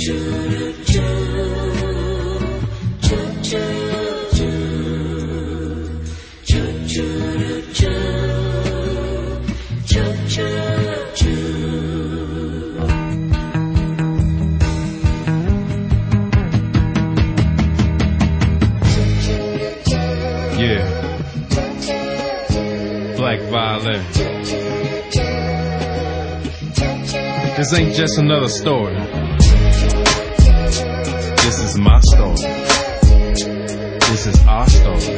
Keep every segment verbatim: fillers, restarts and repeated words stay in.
Black violin. This ain't just another story. This is my story. This is our story.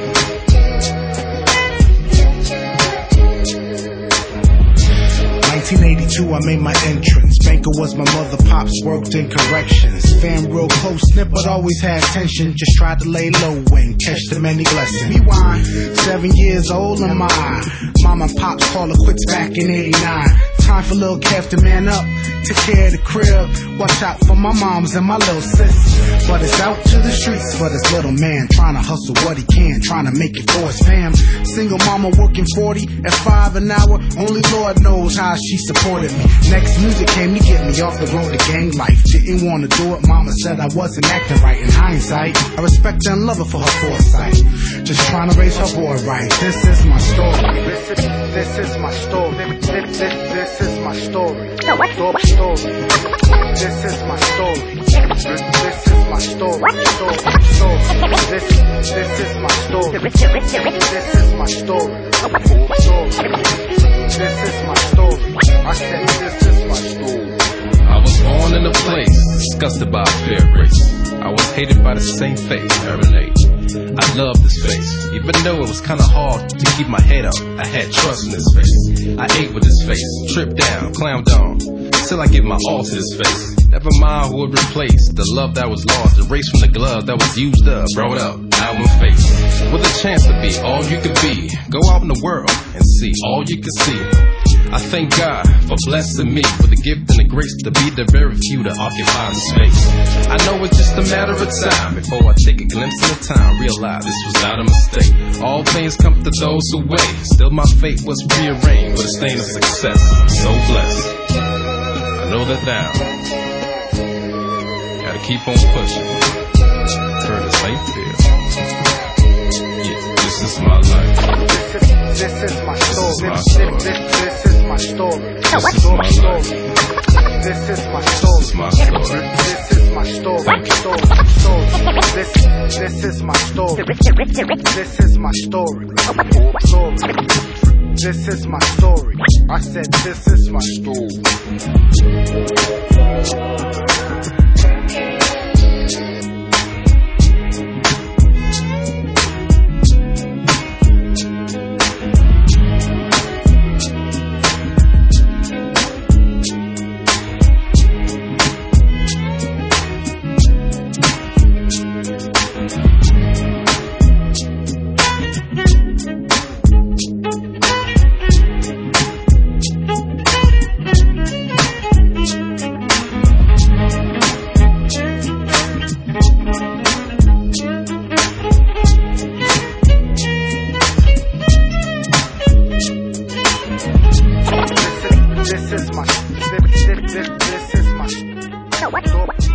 nineteen eighty-two, I made my entrance. Banker was my mother, pops worked in corrections. Fam real close, knit, but always had tension. Just tried to lay low and catch the many blessings. Rewind, seven years old am I. Mom and pops call her quits back in eighty-nine. Time for little Kev to man up, take care of the crib. Watch out for my moms and my little sis. But it's out to the streets for this little man, trying to hustle what he can, trying to make it for his fam. Single mama working forty at five an hour. Only Lord knows how she supported me. Next music came to get me off the road to gang life. Didn't want to do it, mama said I wasn't acting right. In hindsight, I respect and love her for her foresight. Just trying to raise her boy right. This is my story. This is, this is my story. This, this, this is my story. No, what? Story, story. This is my story. This, this is my story. Story, story. This, this is my story. This is my story. Story. This is my story. I said this is my story. I was born in a place disgusted by a fair race. I was hated by the same face, Marinate. I loved this face, even though it was kinda hard to keep my head up. I had trust in this face. I ate with this face, tripped down, clowned on, till I give my all to this face. Never mind who would replace the love that was lost, erased from the glove that was used up, brought up, now in face. With a chance to be all you could be, go out in the world and see all you can see. I thank God for blessing me with the gift and the grace to be the very few to occupy the space. I know it's just a matter of time before I take a glimpse of the time, realize this was not a mistake. All things come to those who wait. Still my fate was rearranged with a stain of success. I'm so blessed. I know that now. Gotta keep on pushing. Curtis Mayfield. Yeah, this is my life. This is my story. This is my story. This is my story. This is my life. This is my story. This is my story. This is my story. Story. Story. This this is my story. This is my story. Story. This is my story. I said this is my story. This is my, this, this, this is my, no, what?